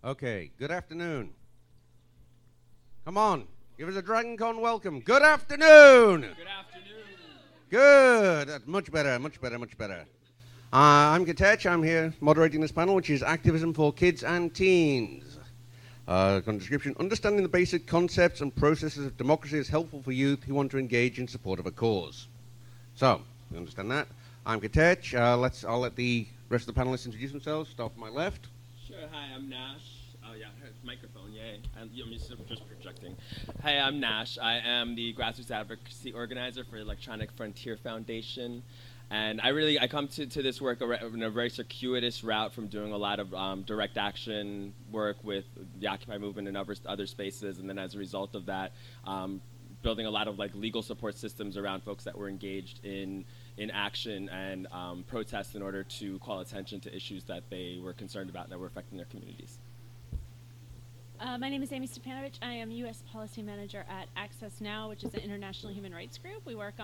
Okay, good afternoon. Come on, give us a DragonCon welcome. Good afternoon. Good afternoon. Good. That's much better, much better, much better. I'm Gitech. I'm here moderating this panel, which is Activism for Kids and Teens. Description: understanding the basic concepts and processes of democracy is helpful for youth who want to engage in support of a cause. So, you understand that? I'm Gitech. I'll let the rest of the panelists introduce themselves. Start from my left. Sure. Hi, I'm Nash. Oh yeah, microphone. Yay! I'm just projecting. Hi, I'm Nash. I am the grassroots advocacy organizer for Electronic Frontier Foundation, and I come to this work in a very circuitous route from doing a lot of direct action work with the Occupy movement and other spaces, and then as a result of that, building a lot of legal support systems around folks that were engaged in action and protests in order to call attention to issues that they were concerned about that were affecting their communities. My name is Amy Stepanovich. I am U.S. Policy Manager at Access Now, which is an international human rights group. We work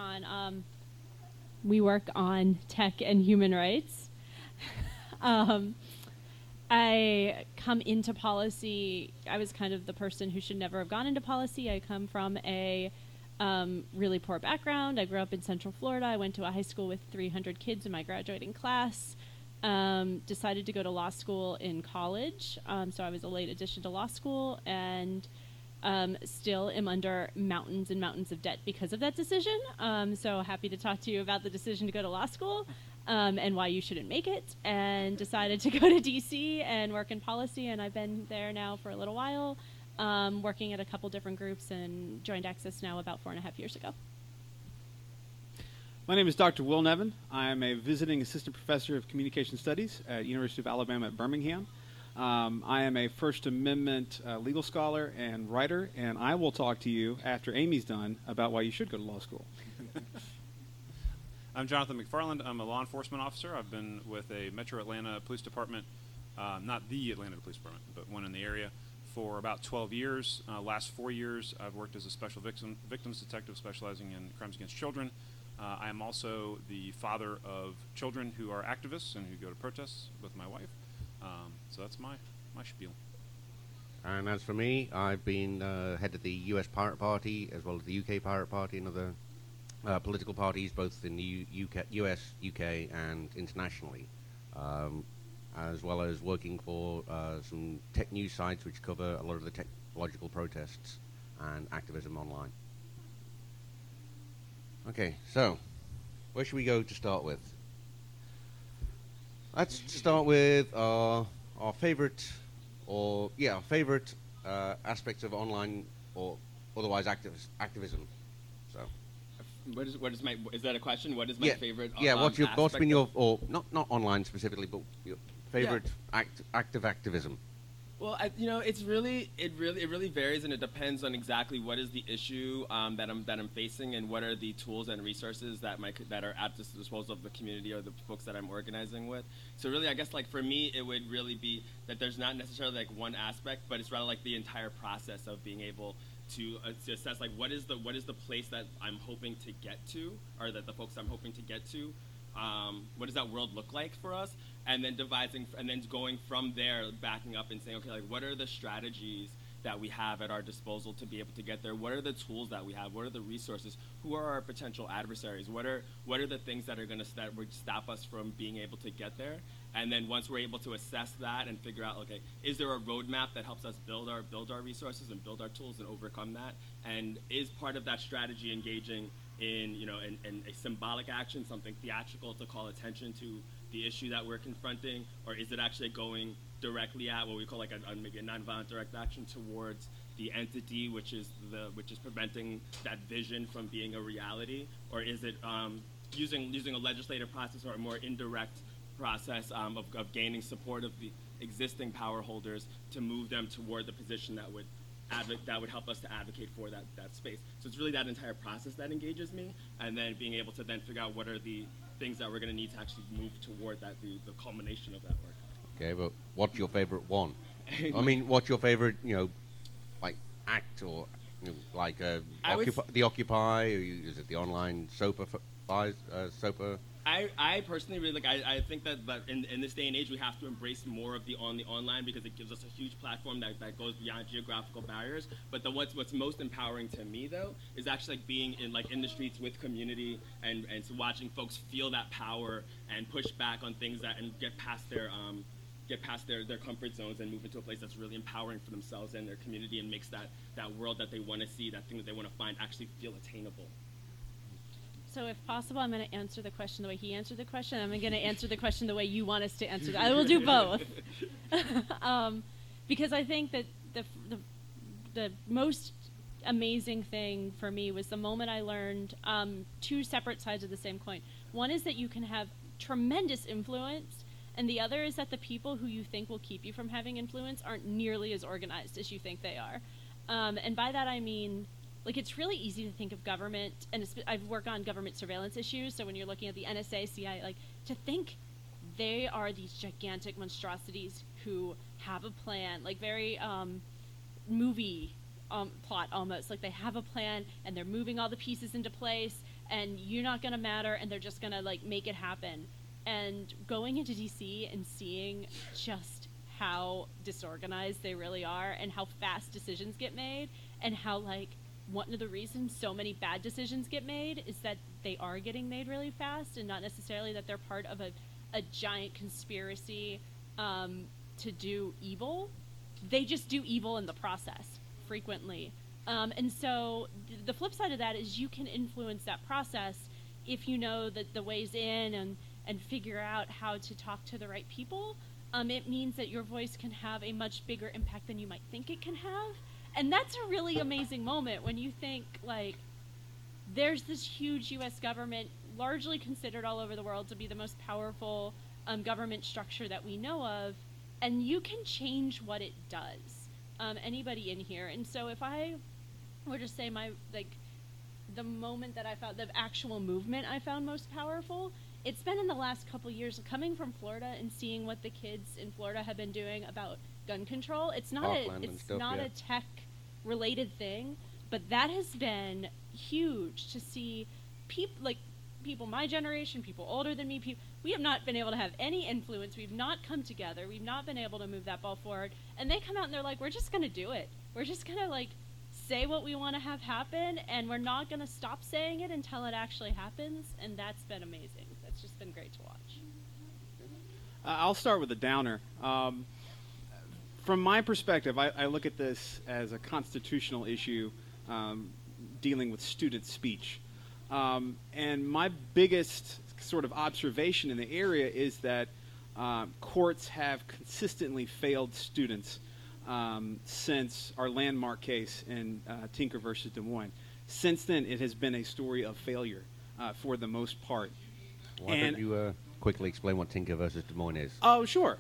on tech and human rights. I come into policy. I was kind of the person who should never have gone into policy. I come from a really poor background. I grew up in Central Florida. I went to a high school with 300 kids in my graduating class. Decided to go to law school in college. So I was a late addition to law school, and still am under mountains and mountains of debt because of that decision. So happy to talk to you about the decision to go to law school and why you shouldn't make it, and decided to go to DC and work in policy, and I've been there now for a little while, working at a couple different groups, and joined Access Now about 4.5 years ago. My name is Dr. Will Nevin. I am a visiting assistant professor of communication studies at University of Alabama at Birmingham. I am a First Amendment legal scholar and writer, and I will talk to you after Amy's done about why you should go to law school. I'm Jonathan McFarland. I'm a law enforcement officer. I've been with a Metro Atlanta Police Department, not the Atlanta Police Department, but one in the area, for about 12 years. Last 4 years, I've worked as a special victims detective specializing in crimes against children. I am also the father of children who are activists and who go to protests with my wife. So that's my spiel. And as for me, I've been head of the US Pirate Party as well as the UK Pirate Party and other political parties, both in the US, UK, and internationally, as well as working for some tech news sites which cover a lot of the technological protests and activism online. Okay, so where should we go to start with? Let's start with our favorite, aspects of online or otherwise activism. So, Is that a question? What is my favorite? Yeah, what's been your, or not online specifically, but your favorite active activism? Well, it really varies, and it depends on exactly what is the issue that I'm facing, and what are the tools and resources that are at the disposal of the community or the folks that I'm organizing with. So really, I guess for me, it would really be that there's not necessarily one aspect, but it's rather the entire process of being able to assess what is the place that I'm hoping to get to, or that the folks I'm hoping to get to. What does that world look like for us? And then going from there, backing up and saying, okay, what are the strategies that we have at our disposal to be able to get there? What are the tools that we have? What are the resources? Who are our potential adversaries? What are the things that would stop us from being able to get there? And then once we're able to assess that and figure out, okay, is there a roadmap that helps us build our resources and build our tools and overcome that? And is part of that strategy engaging in a symbolic action, something theatrical to call attention to the issue that we're confronting, or is it actually going directly at what we call maybe a nonviolent direct action towards the entity which is preventing that vision from being a reality, or is it using a legislative process or a more indirect process of gaining support of the existing power holders to move them toward the position that would help us to advocate for that space. So it's really that entire process that engages me, and then being able to then figure out what are the things that we're going to need to actually move toward the culmination of that work. Okay, but what's your favorite one? I mean, what's your favorite, act, or the Occupy, or is it the online SOPA I personally really I think that in this day and age we have to embrace more of the online because it gives us a huge platform that goes beyond geographical barriers. But what's most empowering to me though is actually like being in the streets with community and so watching folks feel that power and push back on things that and get past their comfort zones and move into a place that's really empowering for themselves and their community and makes that world that they want to see, that thing that they want to find, actually feel attainable. So if possible, I'm going to answer the question the way he answered the question. I'm going to answer the question the way you want us to answer it. I will do both. Because I think that the most amazing thing for me was the moment I learned two separate sides of the same coin. One is that you can have tremendous influence, and the other is that the people who you think will keep you from having influence aren't nearly as organized as you think they are. And by that I mean, like, it's really easy to think of government, and I've worked on government surveillance issues, so when you're looking at the NSA, CIA, like, to think they are these gigantic monstrosities who have a plan, like very movie plot almost, like they have a plan and they're moving all the pieces into place and you're not going to matter and they're just going to like make it happen. And going into DC and seeing just how disorganized they really are and how fast decisions get made and how like one of the reasons so many bad decisions get made is that they are getting made really fast and not necessarily that they're part of a giant conspiracy to do evil. They just do evil in the process frequently. And so the flip side of that is you can influence that process if you know that the ways in and figure out how to talk to the right people. It means that your voice can have a much bigger impact than you might think it can have. And that's a really amazing moment when you think, like, there's this huge U.S. government, largely considered all over the world to be the most powerful government structure that we know of, and you can change what it does. Anybody in here. And so if I were to say the moment that I found, the actual movement I found most powerful, it's been in the last couple years, coming from Florida and seeing what the kids in Florida have been doing about gun control. It's not a tech related thing, but that has been huge to see people my generation, people older than me, we have not been able to have any influence. We've not come together. We've not been able to move that ball forward. And they come out and they're like, we're just going to do it. We're just going to like say what we want to have happen, and we're not going to stop saying it until it actually happens. And that's been amazing. That's just been great to watch. I'll start with a downer. From my perspective, I look at this as a constitutional issue dealing with student speech. And my biggest sort of observation in the area is that courts have consistently failed students since our landmark case in Tinker versus Des Moines. Since then, it has been a story of failure for the most part. Why don't you quickly explain what Tinker versus Des Moines is? Oh, sure.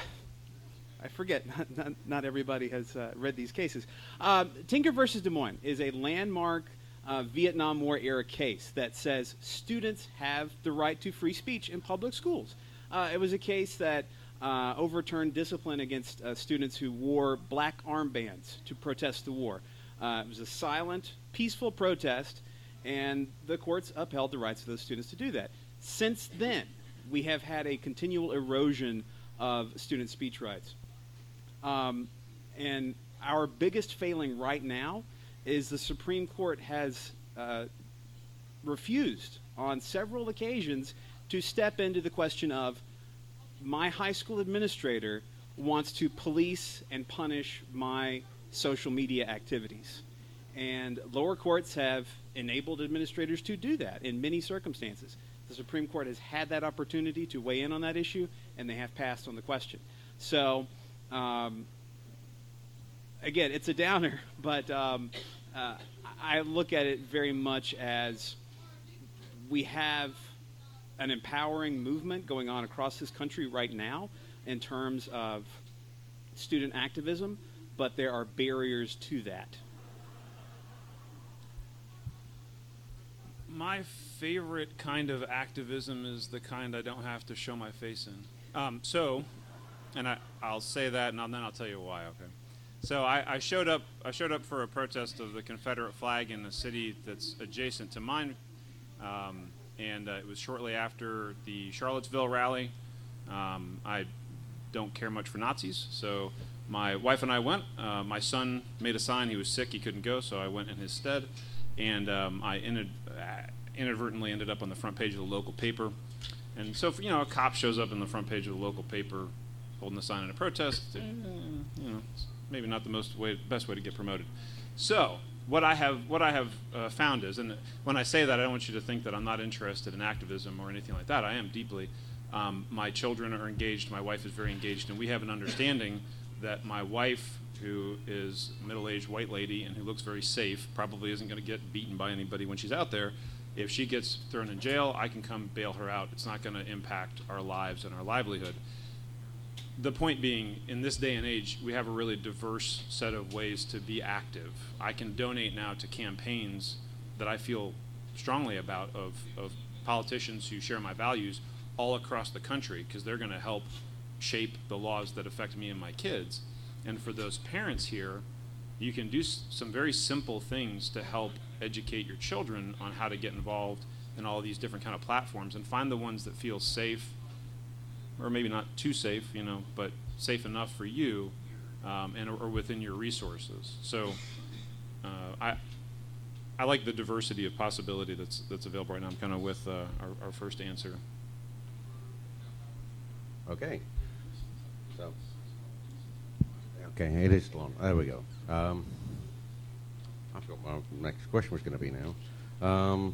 I forget. Not everybody has read these cases. Tinker versus Des Moines is a landmark Vietnam War era case that says students have the right to free speech in public schools. It was a case that overturned discipline against students who wore black armbands to protest the war. It was a silent, peaceful protest, and the courts upheld the rights of those students to do that. Since then, we have had a continual erosion of student speech rights. And our biggest failing right now is the Supreme Court has refused on several occasions to step into the question of my high school administrator wants to police and punish my social media activities. And lower courts have enabled administrators to do that in many circumstances. The Supreme Court has had that opportunity to weigh in on that issue, and they have passed on the question. So, again, it's a downer, but I look at it very much as we have an empowering movement going on across this country right now in terms of student activism, but there are barriers to that. My favorite kind of activism is the kind I don't have to show my face in. I'll say that, and then I'll tell you why. Okay. So I showed up for a protest of the Confederate flag in a city that's adjacent to mine, and it was shortly after the Charlottesville rally. I don't care much for Nazis, so my wife and I went. My son made a sign. He was sick. He couldn't go, so I went in his stead. And I inadvertently ended up on the front page of the local paper. And so, a cop shows up in the front page of the local paper holding a sign in a protest. It's maybe not the best way to get promoted. So what I have found is, and when I say that, I don't want you to think that I'm not interested in activism or anything like that. I am deeply. My children are engaged. My wife is very engaged, and we have an understanding that my wife, who is a middle-aged white lady and who looks very safe, probably isn't going to get beaten by anybody when she's out there. If she gets thrown in jail, I can come bail her out. It's not going to impact our lives and our livelihood. The point being, in this day and age, we have a really diverse set of ways to be active. I can donate now to campaigns that I feel strongly about of politicians who share my values all across the country, because they're going to help shape the laws that affect me and my kids. And for those parents here, you can do some very simple things to help educate your children on how to get involved in all of these different kind of platforms, and find the ones that feel safe, or maybe not too safe, but safe enough for you, or within your resources. So I like the diversity of possibility that's available right now. I'm kind of with our first answer. Okay. So, okay, it is long. There we go. I forgot what my next question was going to be now.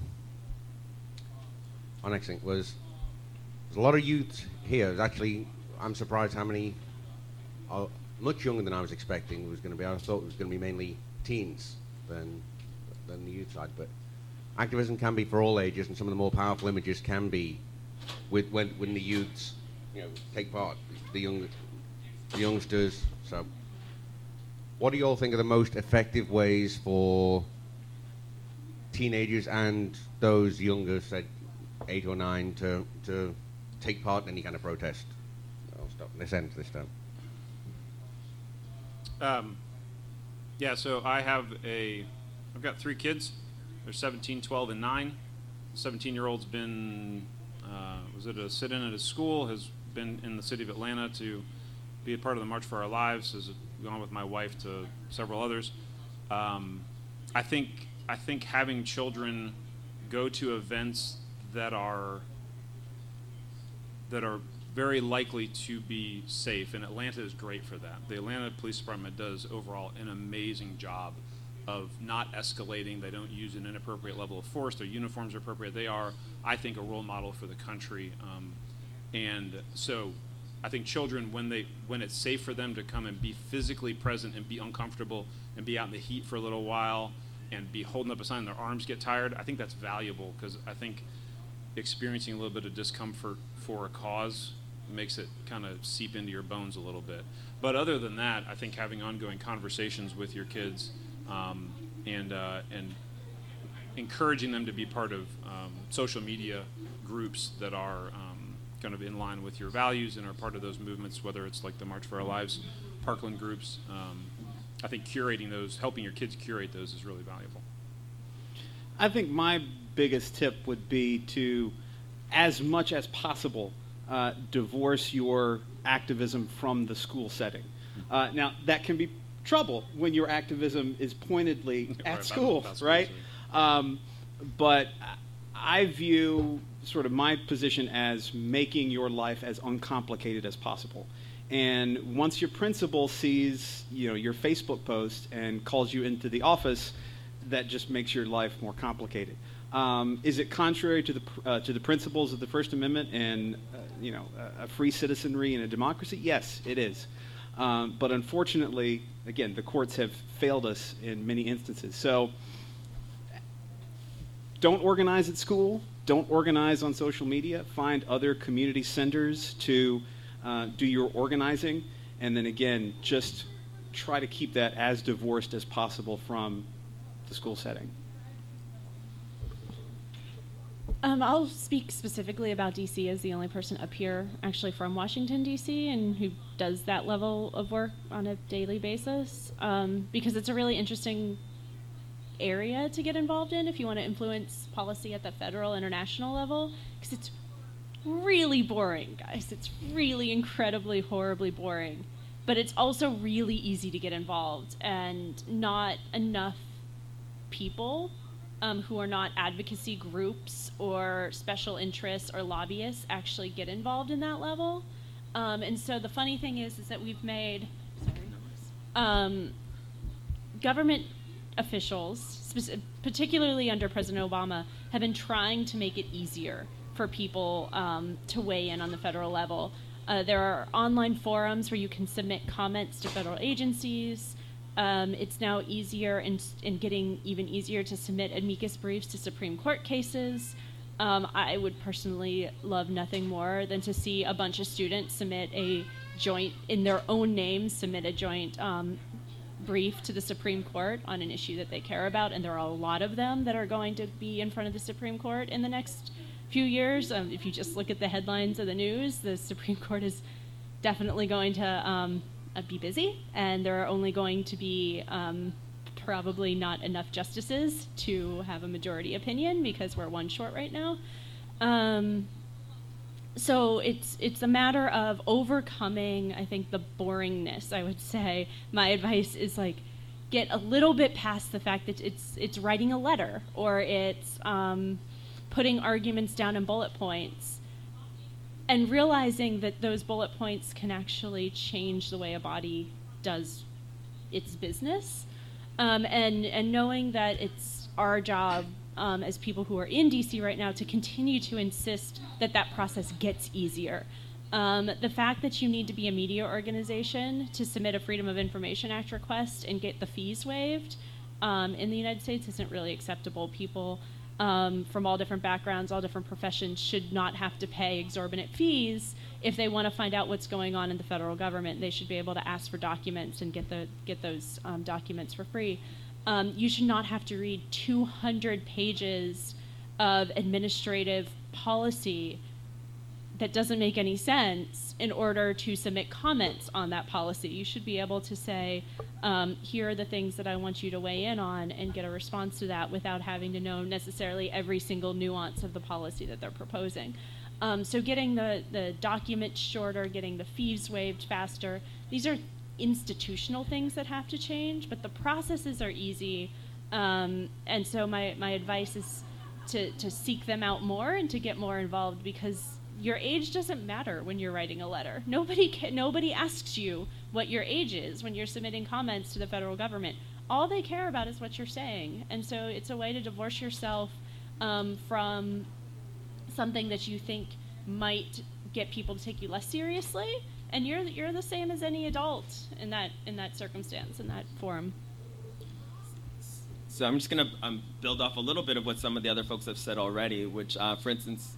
Our next thing was, there's a lot of youth here. Actually, I'm surprised how many are much younger than I was expecting it was going to be. I thought it was going to be mainly teens than the youth side. But activism can be for all ages, and some of the more powerful images can be when the youths take part, the youngsters. So, what do you all think are the most effective ways for teenagers and those younger, say 8 or 9, to take part in any kind of protest? I'll stop this end this time. Yeah, so I've got 3 kids. They're 17, 12, and 9. The 17-year-old's been, was at a sit-in at his school, has been in the city of Atlanta to be a part of the March for Our Lives, has gone with my wife to several others. I think having children go to events that are very likely to be safe, and Atlanta is great for that. The Atlanta Police Department does overall an amazing job of not escalating. They don't use an inappropriate level of force. Their uniforms are appropriate. They are, I think, a role model for the country. And so I think children, when it's safe for them to come and be physically present and be uncomfortable and be out in the heat for a little while and be holding up a sign and their arms get tired, I think that's valuable, because I think experiencing a little bit of discomfort for a cause makes it kind of seep into your bones a little bit. But other than that, I think having ongoing conversations with your kids and encouraging them to be part of social media groups that are kind of in line with your values and are part of those movements, whether it's like the March for Our Lives, Parkland groups. I think curating those, helping your kids curate those, is really valuable. I think my biggest tip would be to, as much as possible, divorce your activism from the school setting. Now, that can be trouble when your activism is pointedly at school, right? But I view sort of my position as making your life as uncomplicated as possible. And once your principal sees, your Facebook post and calls you into the office, that just makes your life more complicated. Is it contrary to the principles of the First Amendment and a free citizenry and a democracy? Yes, it is. But unfortunately, again, the courts have failed us in many instances. So don't organize at school. Don't organize on social media. Find other community centers to do your organizing. And then again, just try to keep that as divorced as possible from the school setting. I'll speak specifically about DC as the only person up here actually from Washington, DC, and who does that level of work on a daily basis, because it's a really interesting area to get involved in if you want to influence policy at the federal, international level, because it's really boring, guys. It's really incredibly, horribly boring. But it's also really easy to get involved, and not enough people who are not advocacy groups or special interests or lobbyists actually get involved in that level. And so the funny thing is that we've made government officials, particularly under President Obama, have been trying to make it easier for people to weigh in on the federal level. There are online forums where you can submit comments to federal agencies. It's now easier and getting even easier to submit amicus briefs to Supreme Court cases. I would personally love nothing more than to see a bunch of students submit a joint, in their own names, submit a joint brief to the Supreme Court on an issue that they care about, and there are a lot of them that are going to be in front of the Supreme Court in the next few years. If you just look at the headlines of the news, the Supreme Court is definitely going to be busy, and there are only going to be probably not enough justices to have a majority opinion because we're one short right now. So it's a matter of overcoming, I think, the boringness, I would say. My advice is, like, get a little bit past the fact that it's writing a letter, or it's putting arguments down in bullet points, and realizing that those bullet points can actually change the way a body does its business, and knowing that it's our job as people who are in DC right now to continue to insist that that process gets easier. The fact that you need to be a media organization to submit a Freedom of Information Act request and get the fees waived in the United States isn't really acceptable. People from all different backgrounds, all different professions should not have to pay exorbitant fees if they want to find out what's going on in the federal government. They should be able to ask for documents and get those documents for free. You should not have to read 200 pages of administrative policy that doesn't make any sense in order to submit comments on that policy. You should be able to say, here are the things that I want you to weigh in on, and get a response to that without having to know necessarily every single nuance of the policy that they're proposing. So getting the documents shorter, getting the fees waived faster, these are institutional things that have to change, but the processes are easy. And so my advice is to seek them out more and to get more involved, because your age doesn't matter when you're writing a letter. Nobody asks you what your age is when you're submitting comments to the federal government. All they care about is what you're saying. And so it's a way to divorce yourself from something that you think might get people to take you less seriously. And you're the same as any adult in that circumstance, in that forum. So I'm just going to build off a little bit of what some of the other folks have said already, which, for instance,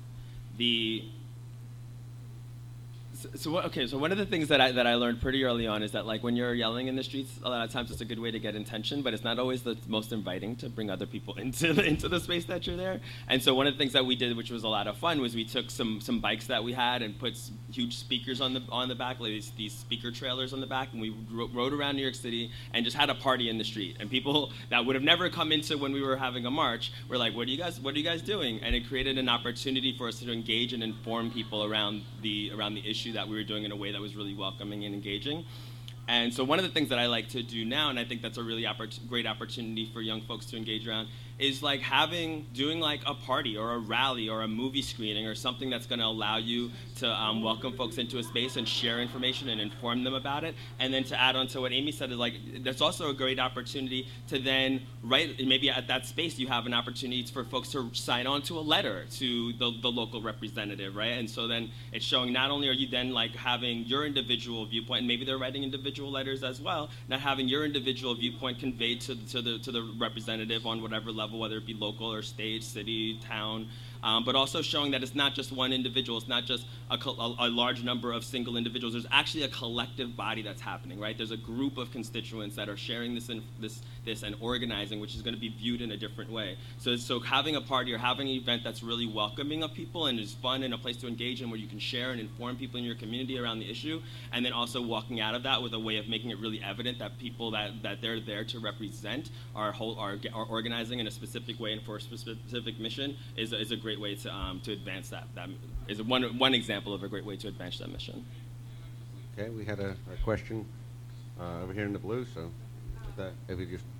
So one of the things that I learned pretty early on is that, like, when you're yelling in the streets, a lot of times it's a good way to get attention, but it's not always the most inviting to bring other people into the space that you're there. And so one of the things that we did, which was a lot of fun, was we took some bikes that we had and put huge speakers on the back, like these speaker trailers on the back, and we rode around New York City and just had a party in the street. And people that would have never come into when we were having a march were like, "What are you guys doing?" And it created an opportunity for us to engage and inform people around the issue that we were doing in a way that was really welcoming and engaging. And so one of the things that I like to do now, and I think that's a really great opportunity for young folks to engage around, is like doing like a party or a rally or a movie screening or something that's going to allow you to welcome folks into a space and share information and inform them about it. And then to add on to what Amy said, is like there's also a great opportunity to then write, maybe at that space you have an opportunity for folks to sign on to a letter to the local representative, right? And so then it's showing not only are you then like having your individual viewpoint, and maybe they're writing individual letters as well, not having your individual viewpoint conveyed to the representative on whatever level, whether it be local or state, city, town, but also showing that it's not just one individual, it's not just a large number of single individuals. There's actually a collective body that's happening, right? There's a group of constituents that are sharing this and organizing, which is going to be viewed in a different way. So having a party or having an event that's really welcoming of people and is fun and a place to engage in where you can share and inform people in your community around the issue, and then also walking out of that with a way of making it really evident that people that they're there to represent are organizing in a specific way and for a specific mission is a great way to advance that. That is one example of a great way to advance that mission. Okay, we had a question over here in the blue, so if we just...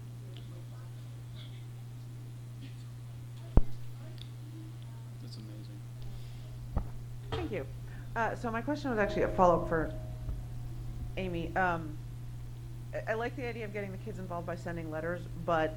That's amazing. Thank you. So my question was actually a follow-up for Amy. I like the idea of getting the kids involved by sending letters, but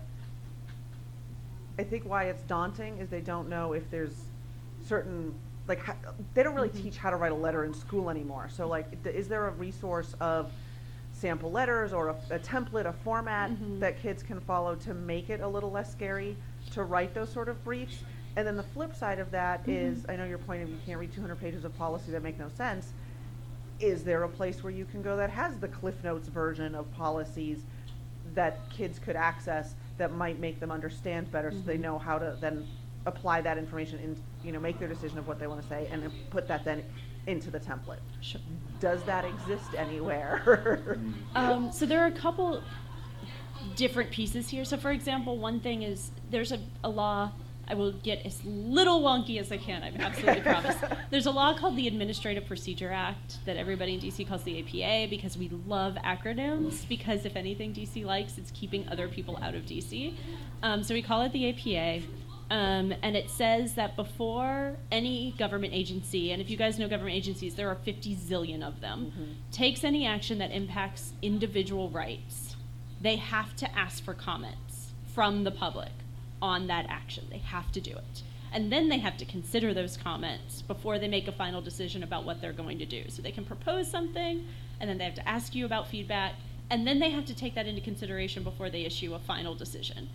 I think why it's daunting is they don't know if there's certain, like, they don't really teach how to write a letter in school anymore. So, like, is there a resource of sample letters or a template, a format that kids can follow to make it a little less scary to write those sort of briefs? And then the flip side of that is, I know your point of you can't read 200 pages of policy that make no sense. Is there a place where you can go that has the Cliff Notes version of policies that kids could access that might make them understand better so they know how to then apply that information in, make their decision of what they want to say and then put that then into the template? Sure. Does that exist anywhere? So there are a couple different pieces here. So for example, one thing is there's a law. I will get as little wonky as I can, I absolutely promise. There's a law called the Administrative Procedure Act that everybody in DC calls the APA because we love acronyms, because if anything DC likes, it's keeping other people out of DC. So we call it the APA. And it says that before any government agency, and if you guys know government agencies, there are 50 zillion of them, takes any action that impacts individual rights, they have to ask for comments from the public on that action. They have to do it. And then they have to consider those comments before they make a final decision about what they're going to do. So they can propose something, and then they have to ask you about feedback, and then they have to take that into consideration before they issue a final decision.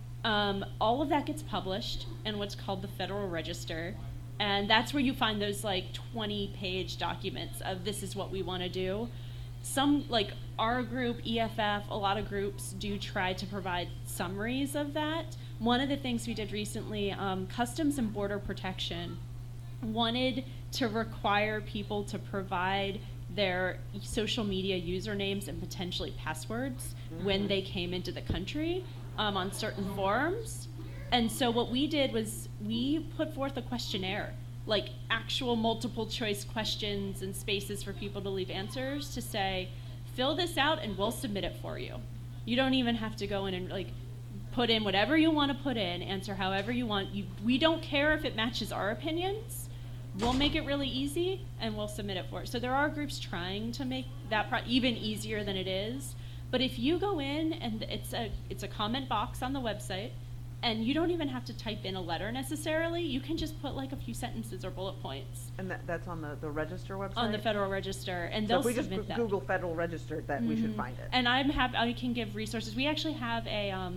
All of that gets published in what's called the Federal Register, and that's where you find those like 20-page documents of this is what we want to do. Some, like our group, EFF, a lot of groups do try to provide summaries of that. One of the things we did recently, Customs and Border Protection wanted to require people to provide their social media usernames and potentially passwords when they came into the country on certain forums. And so what we did was we put forth a questionnaire, like actual multiple choice questions and spaces for people to leave answers to say, fill this out and we'll submit it for you. You don't even have to go in and like put in whatever you want to put in, answer however you want. We don't care if it matches our opinions. We'll make it really easy and we'll submit it for it. So there are groups trying to make that even easier than it is. But if you go in and it's a comment box on the website, and you don't even have to type in a letter necessarily. You can just put like a few sentences or bullet points. And that's on the Register website? On the Federal Register, and so they'll if we submit just Google Federal Register, that we should find it. And I'm happy. I can give resources. We actually have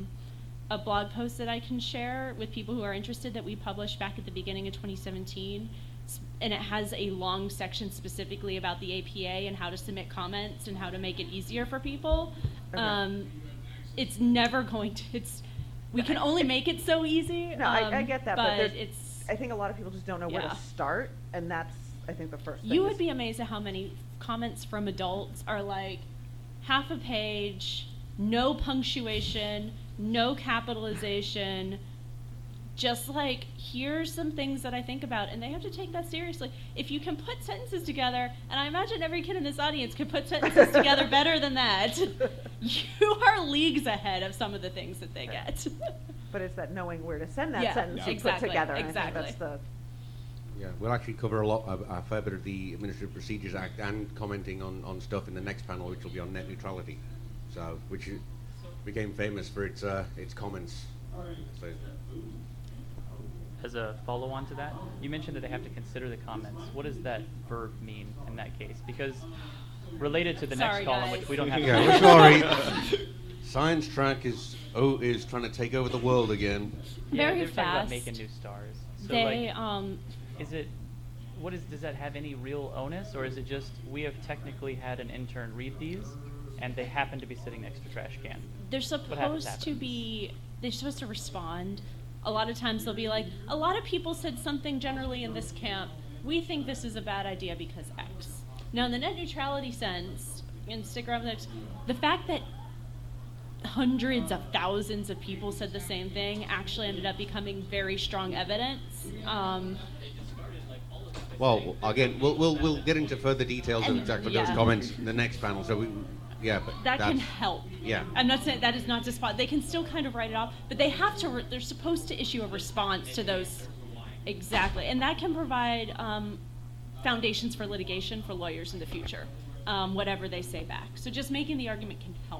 a blog post that I can share with people who are interested that we published back at the beginning of 2017, and it has a long section specifically about the APA and how to submit comments and how to make it easier for people. Okay. It's never going to. We can only make it so easy. No, I get that, but it's. I think a lot of people just don't know where to start, and that's, I think, the first thing. You would be amazed at how many comments from adults are like half a page, no punctuation, no capitalization, just like, here's some things that I think about, and they have to take that seriously. If you can put sentences together, and I imagine every kid in this audience could put sentences together better than that, you are leagues ahead of some of the things that they get. But it's that knowing where to send that sentence you put together. Exactly. I think that's Yeah, we'll actually cover a fair bit of the Administrative Procedures Act and commenting on stuff in the next panel, which will be on net neutrality, which became famous for its comments. So, as a follow-on to that, you mentioned that they have to consider the comments. What does that verb mean in that case? Because related to the next column, which we don't have. Yeah, we're sorry. Science track is trying to take over the world again. Very they're fast. talking about making new stars. So They, does that have any real onus, or is it just we have technically had an intern read these, and they happen to be sitting next to a trash can? they're supposed to respond. A lot of times they'll be like, a lot of people said something generally in this camp. We think this is a bad idea because X. Now, in the net neutrality sense, and stick around with the fact that hundreds of thousands of people said the same thing actually ended up becoming very strong evidence. Well, again, we'll get into further details of exactly those comments in the next panel. So but that can help. Yeah. I'm not saying that is not to spot. They can still kind of write it off, but they have to. They're supposed to issue a response to those. Exactly, and that can provide foundations for litigation for lawyers in the future, whatever they say back. So just making the argument can help.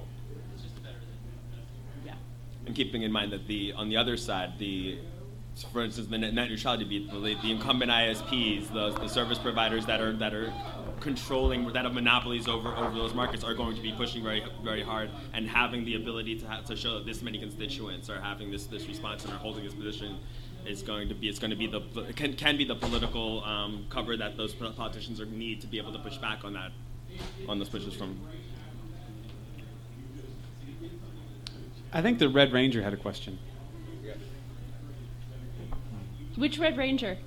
Yeah. And keeping in mind that on the other side, for instance, the net neutrality beat, the incumbent ISPs, the service providers that are controlling, that have monopolies over those markets, are going to be pushing very, very hard, and having the ability to show that this many constituents are having this response and are holding this position can be the political cover that those politicians need to be able to push back on those pushes from. I think the Red Ranger had a question. Which Red Ranger?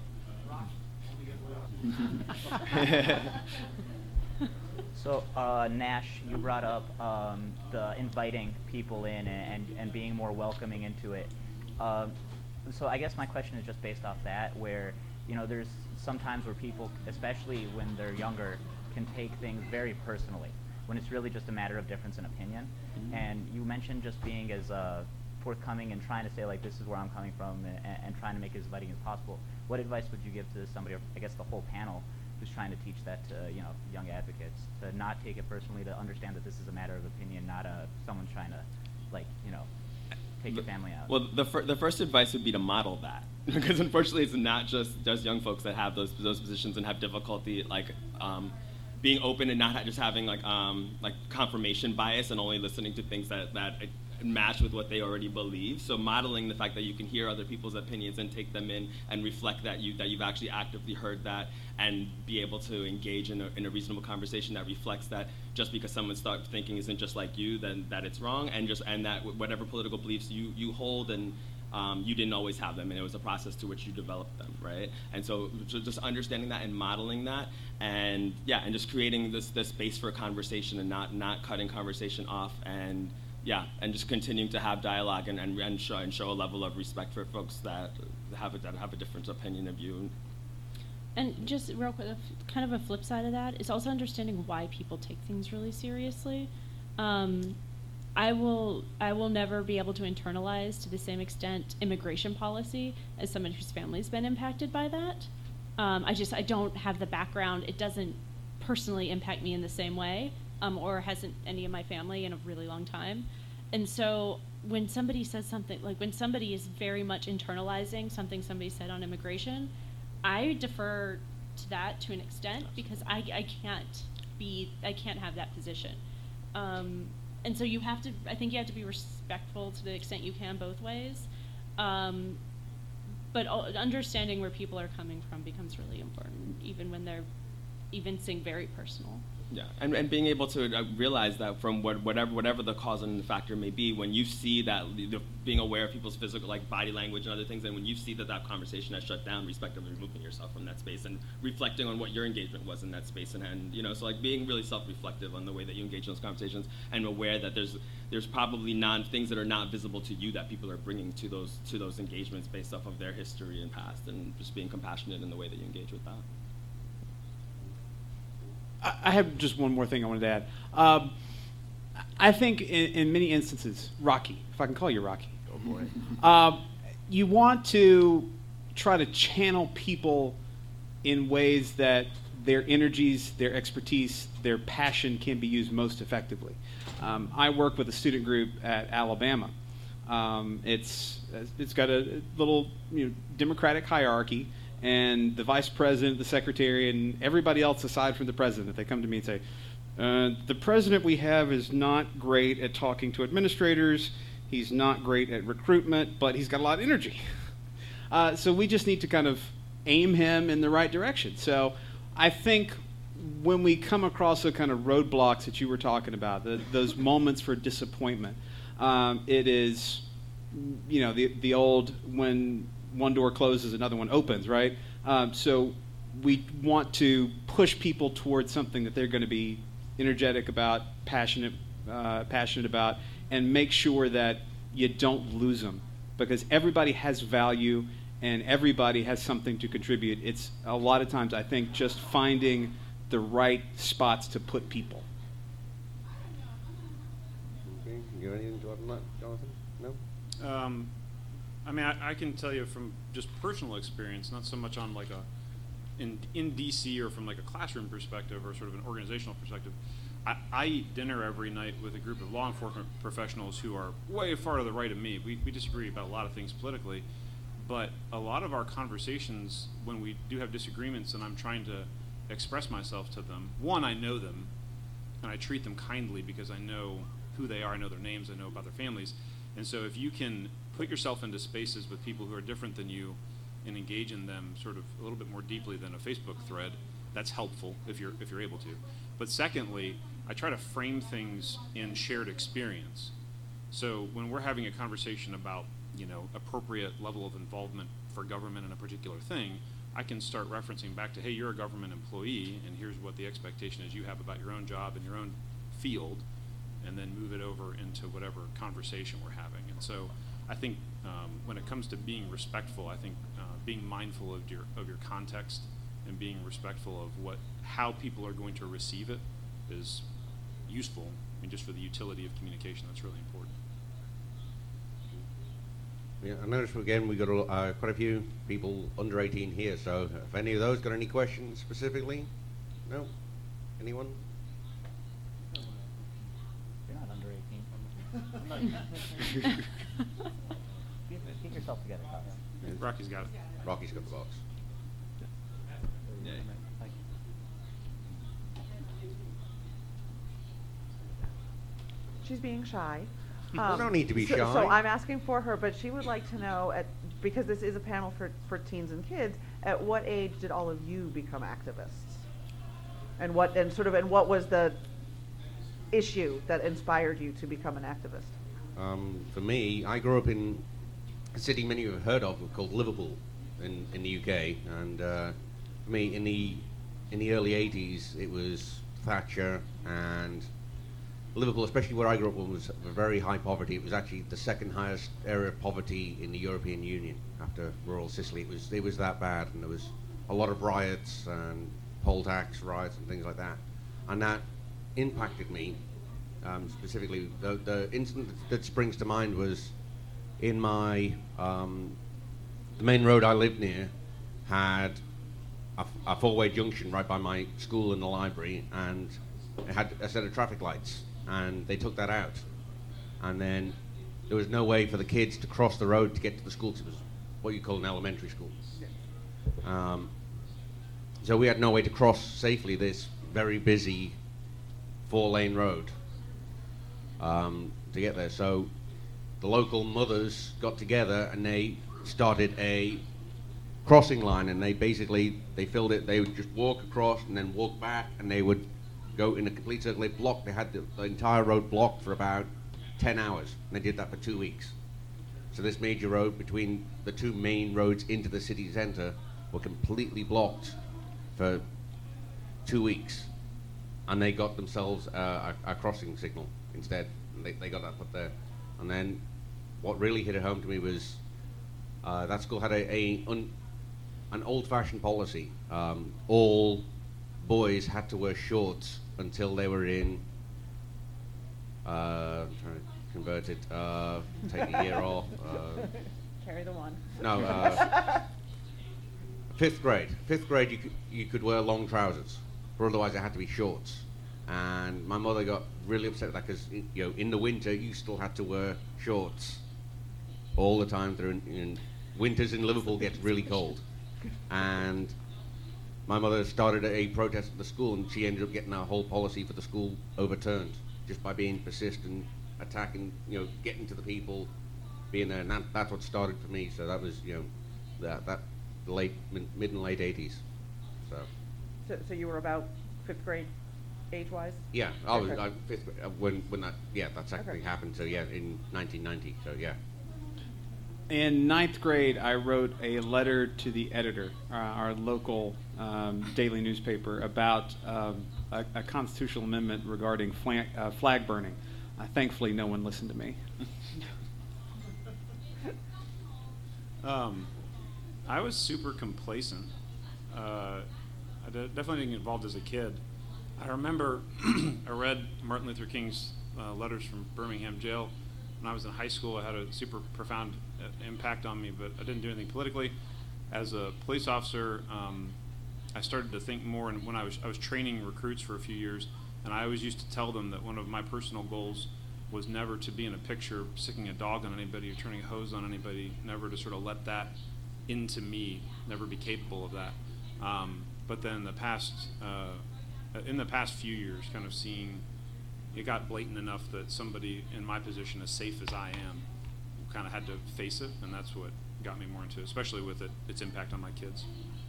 So, Nash, you brought up the inviting people in and being more welcoming into it. So I guess my question is just based off that, where, there's sometimes where people, especially when they're younger, can take things very personally, when it's really just a matter of difference in opinion. Mm-hmm. And you mentioned just being as forthcoming and trying to say, like, this is where I'm coming from, and trying to make it as inviting as possible. What advice would you give to somebody, or I guess the whole panel, who's trying to teach that to young advocates, to not take it personally, to understand that this is a matter of opinion, not someone trying to take your family out? Well, the first advice would be to model that, because unfortunately it's not just young folks that have those positions and have difficulty being open and not just having like confirmation bias and only listening to things that match with what they already believe. So modeling the fact that you can hear other people's opinions and take them in and reflect that you've actually actively heard that, and be able to engage in a reasonable conversation that reflects that just because someone starts thinking isn't just like you, then that it's wrong, and that whatever political beliefs you hold and you didn't always have them, and it was a process to which you developed them, right? And so just understanding that and modeling that, and just creating this space for a conversation and not cutting conversation off, and just continuing to have dialogue and show a level of respect for folks that have a different opinion of you. And just real quick, kind of a flip side of that is also understanding why people take things really seriously. I will never be able to internalize to the same extent immigration policy as someone whose family's been impacted by that. I don't have the background. It doesn't personally impact me in the same way, or hasn't any of my family in a really long time. And so when somebody says something, like when somebody is very much internalizing something somebody said on immigration, I defer to that to an extent, because I can't have that position. And so I think you have to be respectful to the extent you can both ways. But understanding where people are coming from becomes really important, even when they're saying very personal. Yeah, and being able to realize that from whatever the cause and the factor may be, when you see that, being aware of people's physical, like body language and other things, and when you see that conversation has shut down, respectively removing yourself from that space and reflecting on what your engagement was in that space, and so like being really self-reflective on the way that you engage in those conversations, and aware that there's probably things that are not visible to you that people are bringing to those engagements based off of their history and past, and just being compassionate in the way that you engage with that. I have just one more thing I wanted to add. I think in many instances, Rocky, if I can call you Rocky. Go for it. You want to try to channel people in ways that their energies, their expertise, their passion can be used most effectively. I work with a student group at Alabama. It's got a little democratic hierarchy, and the vice president, the secretary, and everybody else aside from the president, they come to me and say, the president we have is not great at talking to administrators, he's not great at recruitment, but he's got a lot of energy. So we just need to kind of aim him in the right direction. So I think when we come across the kind of roadblocks that you were talking about, those moments for disappointment, it is, the old when one door closes, another one opens, right? So we want to push people towards something that they're going to be energetic about, passionate about, and make sure that you don't lose them, because everybody has value and everybody has something to contribute. It's a lot of times, I think, just finding the right spots to put people. Okay. You have anything to add on that, Jonathan? No? I mean, I can tell you from just personal experience, not so much on like in DC or from like a classroom perspective or sort of an organizational perspective. I eat dinner every night with a group of law enforcement professionals who are way far to the right of me. We disagree about a lot of things politically, but a lot of our conversations, when we do have disagreements and I'm trying to express myself to them, one, I know them, and I treat them kindly because I know who they are, I know their names, I know about their families. And so if you can put yourself into spaces with people who are different than you and engage in them sort of a little bit more deeply than a Facebook thread, that's helpful if you're able to. But secondly, I try to frame things in shared experience. So when we're having a conversation about, appropriate level of involvement for government in a particular thing, I can start referencing back to, hey, you're a government employee, and here's what the expectation is you have about your own job and your own field, and then move it over into whatever conversation we're having. And so I think when it comes to being respectful, I think being mindful of your context and being respectful of how people are going to receive it is useful. I mean, just for the utility of communication, that's really important. Yeah, I noticed again we got quite a few people under 18 here, so if any of those got any questions specifically? No? Anyone? You're not under 18. Get yourself together, Kyle. Yeah. Rocky's got it. Rocky's got the box. Yeah. She's being shy. You don't need to be shy. So I'm asking for her, but she would like to know, because this is a panel for teens and kids, at what age did all of you become activists? And what was the issue that inspired you to become an activist? For me, I grew up in a city many of you have heard of called Liverpool in the UK, and for me, in the early 80s, it was Thatcher, and Liverpool, especially where I grew up, was very high poverty. It was actually the second highest area of poverty in the European Union after rural Sicily. It was that bad, and there was a lot of riots and poll tax riots and things like that, and that impacted me. Specifically, the incident that springs to mind was in my the main road I lived near had a four-way junction right by my school and the library, and it had a set of traffic lights, and they took that out, and then there was no way for the kids to cross the road to get to the school, because it was what you call an elementary school. So we had no way to cross safely this very busy four-lane road to get there. So the local mothers got together and they started a crossing line, and they filled it. They would just walk across and then walk back, and they would go in a complete circle. They had the entire road blocked for about 10 hours, and they did that for 2 weeks. So this major road between the two main roads into the city centre were completely blocked for 2 weeks, and they got themselves a crossing signal instead. And they got that put there. And then what really hit it home to me was that school had an old-fashioned policy. All boys had to wear shorts until they were in, I'm trying to convert it, take a year off. Carry the one. No, fifth grade. Fifth grade, you could wear long trousers, or otherwise it had to be shorts. And my mother got really upset with that because, in the winter you still had to wear shorts all the time. Winters in Liverpool get really cold, and my mother started a protest at the school, and she ended up getting our whole policy for the school overturned just by being persistent, attacking, getting to the people, being there, and that's what started for me. So that was, that mid and late 80s. So you were about 5th grade age-wise? Yeah, I was Okay. fifth when that that's actually Okay. happened. So yeah, in 1990. So yeah. In 9th grade, I wrote a letter to the editor, our local daily newspaper, about a constitutional amendment regarding flag burning. Thankfully, no one listened to me. I was super complacent. I definitely didn't get involved as a kid. I remember I read Martin Luther King's letters from Birmingham jail when I was in high school. It had a super profound impact on me, but I didn't do anything politically. As a police officer, I started to think more, and when I was training recruits for a few years, and I always used to tell them that one of my personal goals was never to be in a picture sticking a dog on anybody or turning a hose on anybody, never to sort of let that into me, never be capable of that. But then in the past few years, kind of seeing it got blatant enough that somebody in my position, as safe as I am, kind of had to face it, and that's what got me more into it, especially with its impact on my kids.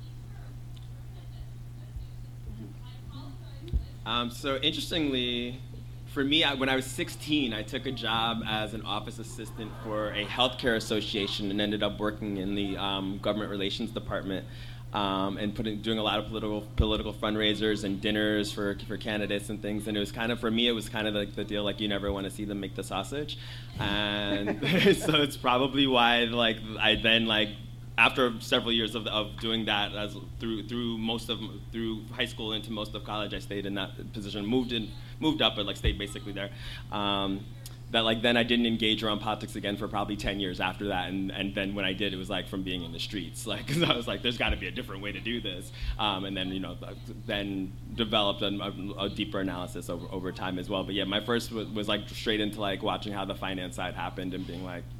So interestingly, for me, when I was 16, I took a job as an office assistant for a healthcare association and ended up working in the government relations department and doing a lot of political fundraisers and dinners for candidates and things. And it was kind of, for me, it was kind of like the deal, like you never want to see them make the sausage. And so it's probably why, like, I then, like, after several years of doing that, through high school into most of college, I stayed in that position. Moved up, but like stayed basically there. That like then I didn't engage around politics again for probably 10 years after that, and then when I did, it was like from being in the streets, like because I was like, there's got to be a different way to do this, and then then developed a deeper analysis over time as well. But yeah, my first was like straight into like watching how the finance side happened and being like.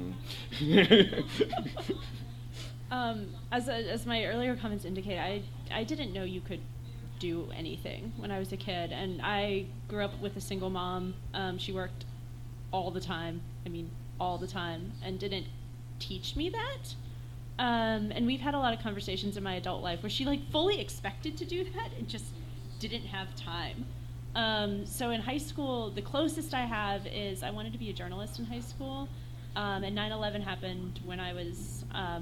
As my earlier comments indicate, I didn't know you could do anything when I was a kid, and I grew up with a single mom. She worked all the time, and didn't teach me that. And we've had a lot of conversations in my adult life where she like fully expected to do that and just didn't have time. So in high school, the closest I have is I wanted to be a journalist in high school, and 9/11 happened when I was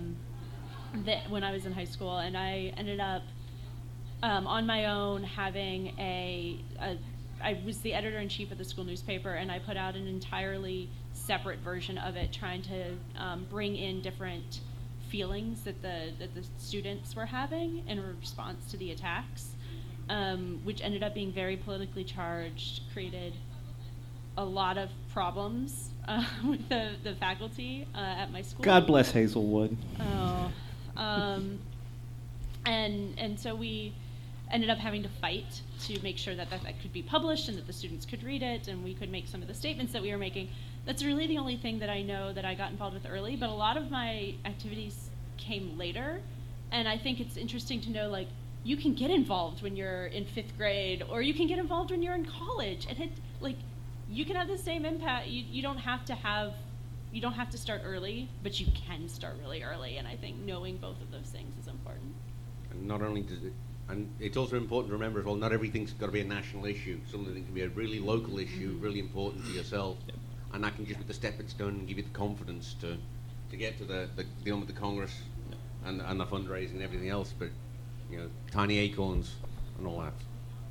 in high school, and I ended up on my own having I was the editor-in-chief of the school newspaper, and I put out an entirely separate version of it, trying to bring in different feelings that the students were having in response to the attacks, which ended up being very politically charged, created a lot of problems with the faculty at my school. God bless Hazelwood. Oh. And so we ended up having to fight to make sure that could be published and that the students could read it and we could make some of the statements that we were making. That's really the only thing that I know that I got involved with early, but a lot of my activities came later. And I think it's interesting to know, like, you can get involved when you're in 5th grade, or you can get involved when you're in college, and you can have the same impact. You don't have to start early, but you can start really early, and I think knowing both of those things is important. And not only does it, and it's also important to remember as well, not everything's got to be a national issue. Something can be a really local issue, really important to yourself, and that can just be the stepping stone and give you the confidence to get to the dealing with the Congress and the fundraising and everything else. But tiny acorns and all that.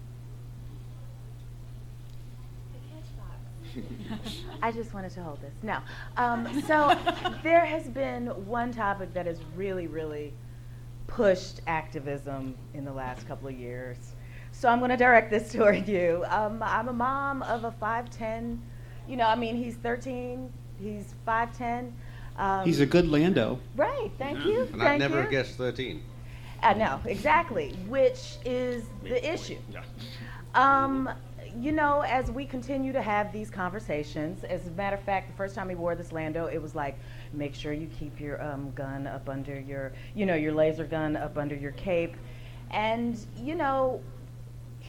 I just wanted to hold this. No. So there has been one topic that has really, really pushed activism in the last couple of years. So I'm going to direct this toward you. I'm a mom of a 5'10", he's 13, he's 5'10". He's a good Lando. Right, thank you. And I'd never have guessed 13. No, exactly, which is the issue. As we continue to have these conversations, as a matter of fact, the first time we wore this Lando, it was like, make sure you keep your gun up under your laser gun up under your cape. And,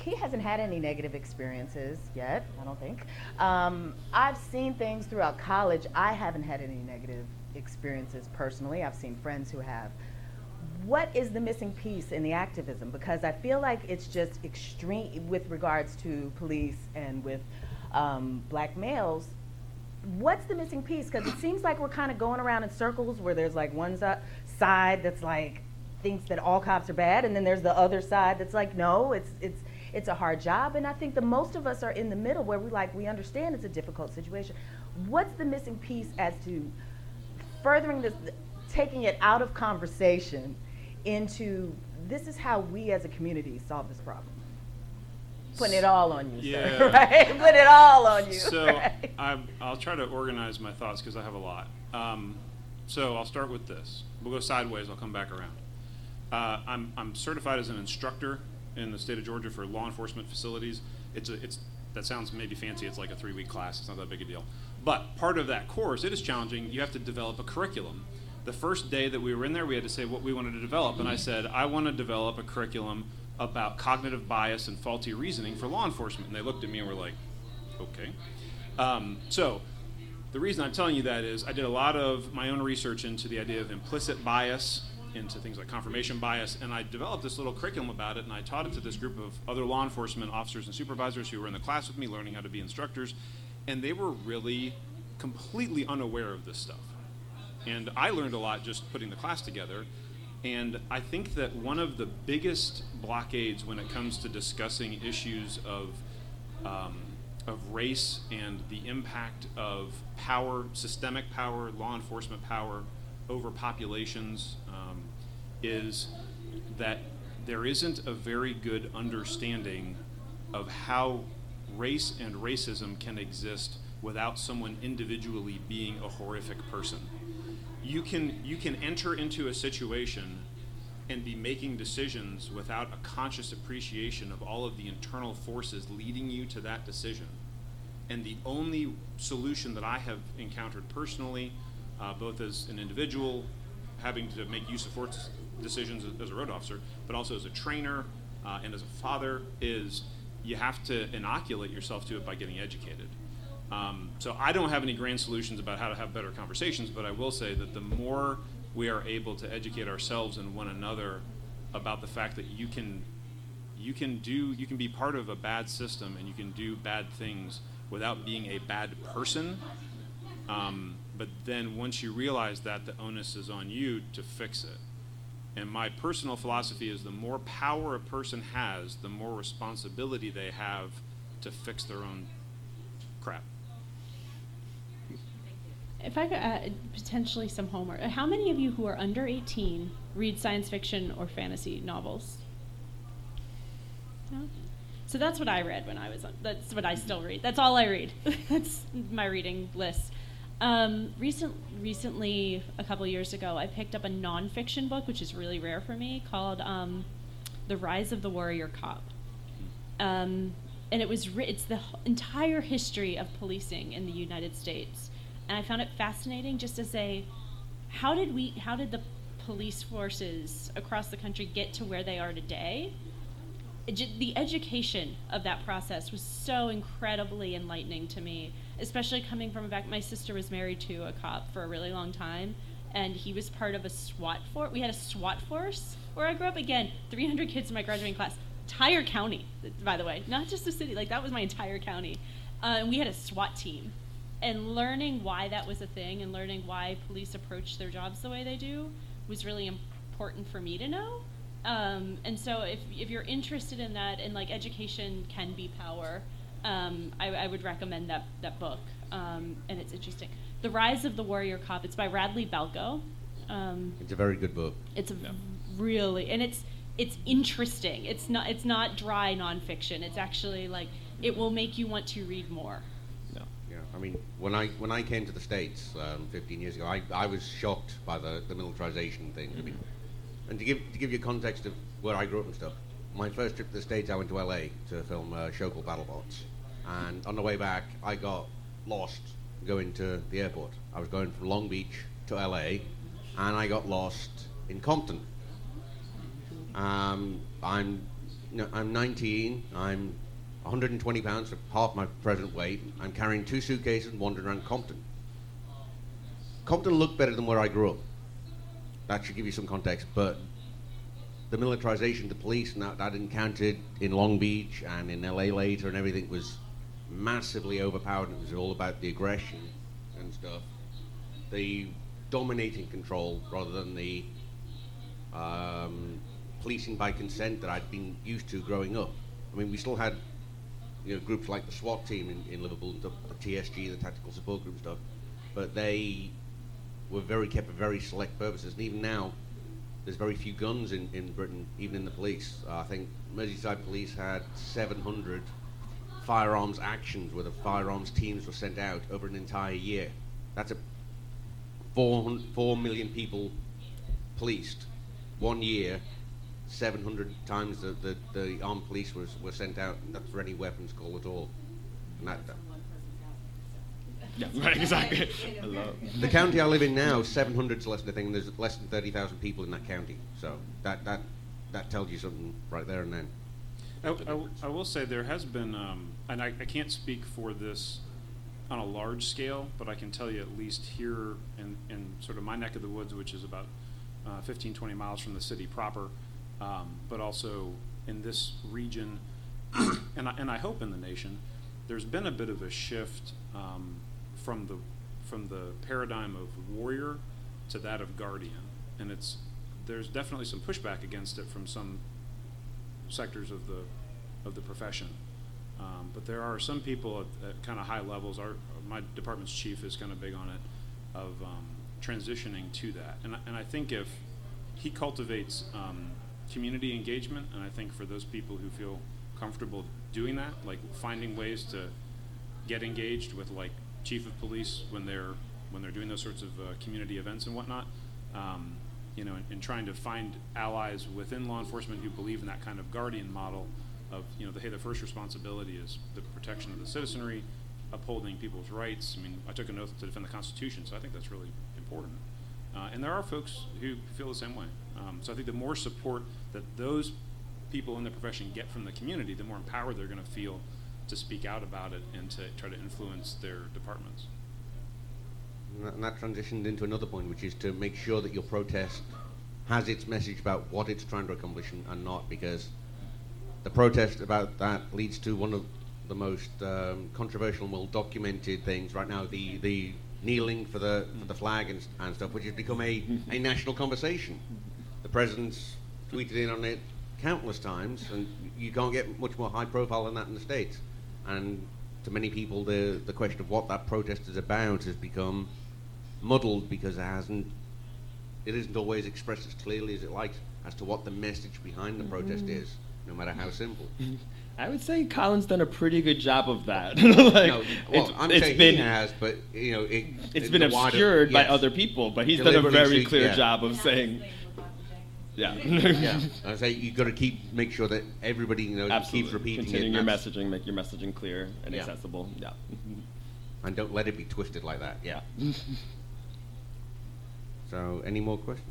he hasn't had any negative experiences yet, I don't think. I've seen things throughout college. I haven't had any negative experiences personally. I've seen friends who have. What is the missing piece in the activism? Because I feel like it's just extreme with regards to police and with black males. What's the missing piece? Because it seems like we're kind of going around in circles where there's like one side that's like thinks that all cops are bad, and then there's the other side that's like, no, it's a hard job. And I think the most of us are in the middle where we understand it's a difficult situation. What's the missing piece as to furthering this, taking it out of conversation into this is how we as a community solve this problem? Putting it all on you, sir, right? Put it all on you. So right? I'll try to organize my thoughts because I have a lot. So I'll start with this. We'll go sideways. I'll come back around. I'm certified as an instructor in the state of Georgia for law enforcement facilities. That sounds maybe fancy. It's like a 3-week class. It's not that big a deal. But part of that course, it is challenging. You have to develop a curriculum. The first day that we were in there, we had to say what we wanted to develop. And I said, I want to develop a curriculum about cognitive bias and faulty reasoning for law enforcement. And they looked at me and were like, okay. So the reason I'm telling you that is I did a lot of my own research into the idea of implicit bias, into things like confirmation bias, and I developed this little curriculum about it, and I taught it to this group of other law enforcement officers and supervisors who were in the class with me learning how to be instructors, and they were really completely unaware of this stuff. And I learned a lot just putting the class together, and I think that one of the biggest blockades when it comes to discussing issues of race and the impact of power, systemic power, law enforcement power over populations is that there isn't a very good understanding of how race and racism can exist without someone individually being a horrific person. You can enter into a situation and be making decisions without a conscious appreciation of all of the internal forces leading you to that decision. And the only solution that I have encountered personally, both as an individual, having to make use of force decisions as a road officer, but also as a trainer and as a father, is you have to inoculate yourself to it by getting educated. So I don't have any grand solutions about how to have better conversations, but I will say that the more we are able to educate ourselves and one another about the fact that you can be part of a bad system and you can do bad things without being a bad person. But then once you realize that, the onus is on you to fix it. And my personal philosophy is the more power a person has, the more responsibility they have to fix their own crap. If I could add potentially some homework, how many of you who are under 18 read science fiction or fantasy novels? No? So that's what I read when I was that's what I still read. That's all I read. That's my reading list. Recently, a couple years ago, I picked up a nonfiction book, which is really rare for me, called The Rise of the Warrior Cop. And it's the entire history of policing in the United States. And I found it fascinating just to say, how did the police forces across the country get to where they are today? The education of that process was so incredibly enlightening to me, especially coming from my sister was married to a cop for a really long time, and he was part of a SWAT force. We had a SWAT force where I grew up. Again, 300 kids in my graduating class. Entire county, by the way, not just a city. Like, that was my entire county. And we had a SWAT team. And learning why that was a thing and learning why police approach their jobs the way they do was really important for me to know. And so if you're interested in that, and like education can be power, I would recommend that book. And it's interesting. The Rise of the Warrior Cop. It's by Radley Balko. It's a very good book. It's really, and it's interesting. It's not dry nonfiction. It's actually like it will make you want to read more. Yeah, I mean, when I came to the States 15 years ago, I was shocked by the militarization thing. Mm-hmm. I mean, and to give you context of where I grew up and stuff, my first trip to the States, I went to LA to film a show called BattleBots. And on the way back, I got lost going to the airport. I was going from Long Beach to LA, and I got lost in Compton. I'm I'm 19. I'm 120 pounds, so half my present weight. I'm carrying 2 suitcases and wandering around Compton. Compton looked better than where I grew up. That should give you some context. But the militarization of the police and that I'd encountered in Long Beach and in LA later and everything was massively overpowered. It was all about the aggression and stuff. The dominating control rather than the policing by consent that I'd been used to growing up. I mean, we still had groups like the SWAT team in Liverpool, the TSG, the Tactical Support Group stuff, but they were kept for very select purposes. And even now, there's very few guns in Britain, even in the police. I think Merseyside Police had 700 firearms actions where the firearms teams were sent out over an entire year. That's 4 million people policed. 1 year, 700 times the armed police were sent out, and that's for any weapons call at all. And yeah, right, exactly. The county I live in now, 700's less than a thing, and there's less than 30,000 people in that county. So that tells you something right there and then. I will say there has been, and I can't speak for this on a large scale, but I can tell you at least here in sort of my neck of the woods, which is about 15, 20 miles from the city proper, but also in this region, and I hope in the nation, there's been a bit of a shift from the paradigm of warrior to that of guardian, and there's definitely some pushback against it from some sectors of the profession. But there are some people at kind of high levels. My department's chief is kind of big on it, of transitioning to that. And I think if he cultivates community engagement, and I think for those people who feel comfortable doing that, like finding ways to get engaged with like chief of police when they're doing those sorts of community events and whatnot, and trying to find allies within law enforcement who believe in that kind of guardian model of, the first responsibility is the protection of the citizenry, upholding people's rights. I mean, I took an oath to defend the Constitution, so I think that's really important. And there are folks who feel the same way. So I think the more support that those people in the profession get from the community, the more empowered they're going to feel to speak out about it and to try to influence their departments. And that transitioned into another point, which is to make sure that your protest has its message about what it's trying to accomplish and not, because the protest about that leads to one of the most controversial and well-documented things right now, the kneeling for the flag and stuff, which has become a national conversation. The president's tweeted in on it countless times, and you can't get much more high profile than that in the States. And to many people, the question of what that protest is about has become muddled because it isn't always expressed as clearly as it likes as to what the message behind the protest is, no matter how simple. I would say Colin's done a pretty good job of that. I'm saying he has, but it's been obscured by other people. But he's done a very clear job of saying, yeah. I say you've got to make sure that everybody keeps repeating Continuing your messaging, make your messaging clear and accessible. Yeah. And don't let it be twisted like that. Yeah. So, any more questions?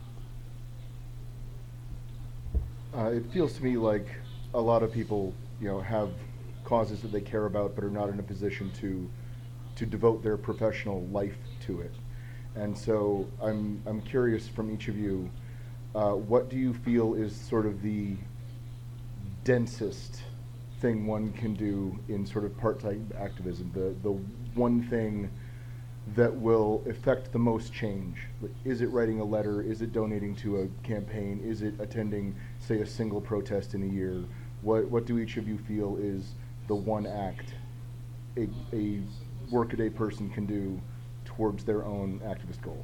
It feels to me like a lot of people, have causes that they care about, but are not in a position to devote their professional life to it. And so, I'm curious from each of you, what do you feel is sort of the densest thing one can do in sort of part-time activism? The one thing that will affect the most change? Is it writing a letter? Is it donating to a campaign? Is it attending, say, a single protest in a year? What do each of you feel is the one act a workaday person can do towards their own activist goals?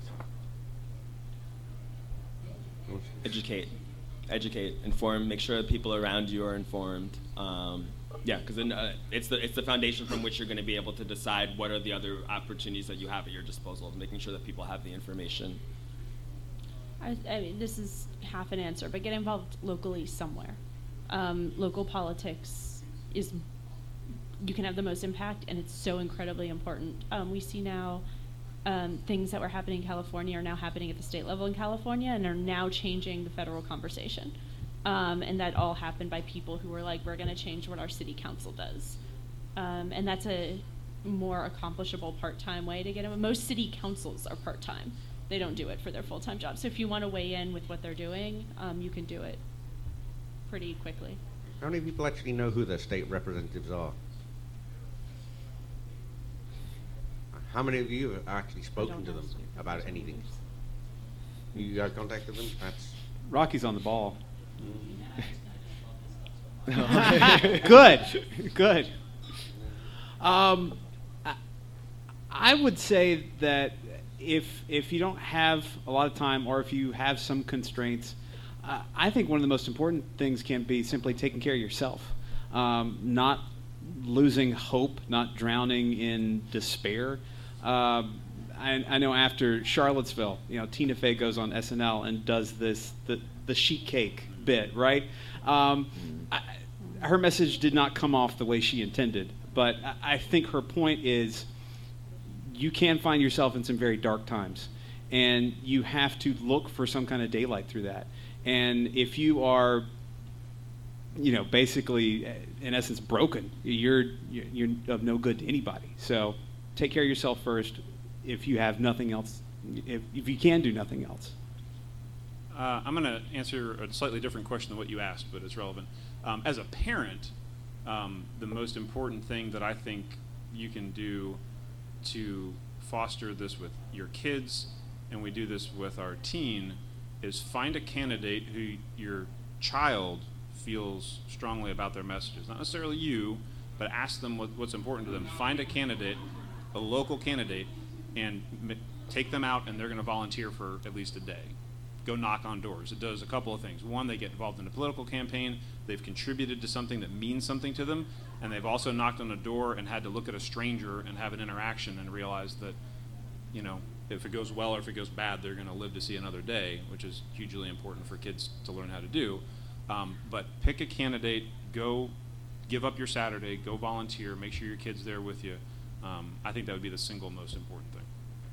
Educate, inform, make sure that people around you are informed. Because then it's the foundation from which you're going to be able to decide what are the other opportunities that you have at your disposal, making sure that people have the information. I mean, this is half an answer, but get involved locally somewhere. Local politics you can have the most impact, and it's so incredibly important. We see now things that were happening in California are now happening at the state level in California and are now changing the federal conversation. And that all happened by people who were like, we're going to change what our city council does. And that's a more accomplishable part-time way to get them. Most city councils are part-time. They don't do it for their full-time job. So if you want to weigh in with what they're doing, you can do it pretty quickly. How many people actually know who their state representatives are? How many of you have actually spoken to them about anything? You contacted them? That's Rocky's on the ball. Good. I would say that if you don't have a lot of time, or if you have some constraints, I think one of the most important things can be simply taking care of yourself, not losing hope, not drowning in despair. I know after Charlottesville, Tina Fey goes on SNL and does the sheet cake bit, right? Her message did not come off the way she intended, but I think her point is you can find yourself in some very dark times, and you have to look for some kind of daylight through that. And if you are, basically, in essence, broken, you're of no good to anybody. So take care of yourself first. If you have nothing else, if you can do nothing else. I'm going to answer a slightly different question than what you asked, but it's relevant. As a parent, the most important thing that I think you can do to foster this with your kids, and we do this with our teen, is find a candidate who your child feels strongly about their messages. Not necessarily you, but ask them what's important to them. Find a candidate, a local candidate, and take them out, and they're going to volunteer for at least a day. Go knock on doors. It does a couple of things. One, they get involved in a political campaign. They've contributed to something that means something to them, and they've also knocked on a door and had to look at a stranger and have an interaction and realize that, if it goes well or if it goes bad, they're going to live to see another day, which is hugely important for kids to learn how to do. But pick a candidate, go give up your Saturday, go volunteer, make sure your kid's there with you. I think that would be the single most important thing.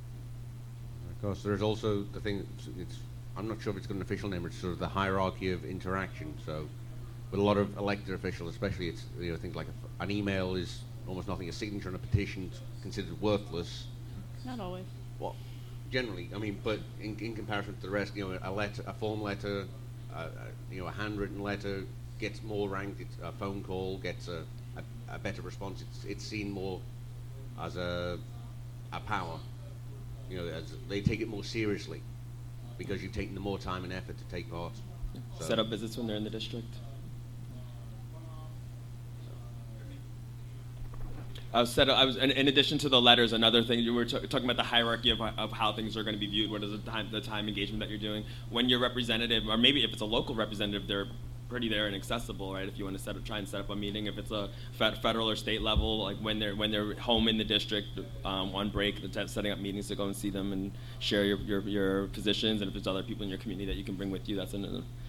Of course, there's also the thing, I'm not sure if it's got an official name, it's sort of the hierarchy of interaction. So with a lot of elected officials, especially, it's things like an email is almost nothing. A signature on a petition is considered worthless. Not always. Well, generally, but in comparison to the rest, a form letter, a handwritten letter gets more ranked. A phone call gets a better response. It's seen more as a power. As they take it more seriously because you've taken the more time and effort to take part. So. Set up visits when they're in the district. In addition to the letters, another thing, you were talking about the hierarchy of how things are going to be viewed. What is the time engagement that you're doing? When your representative, or maybe if it's a local representative, they're pretty there and accessible, right? If you want to try and set up a meeting, if it's a federal or state level, like when they're home in the district on break, setting up meetings to go and see them and share your positions, and if there's other people in your community that you can bring with you, that's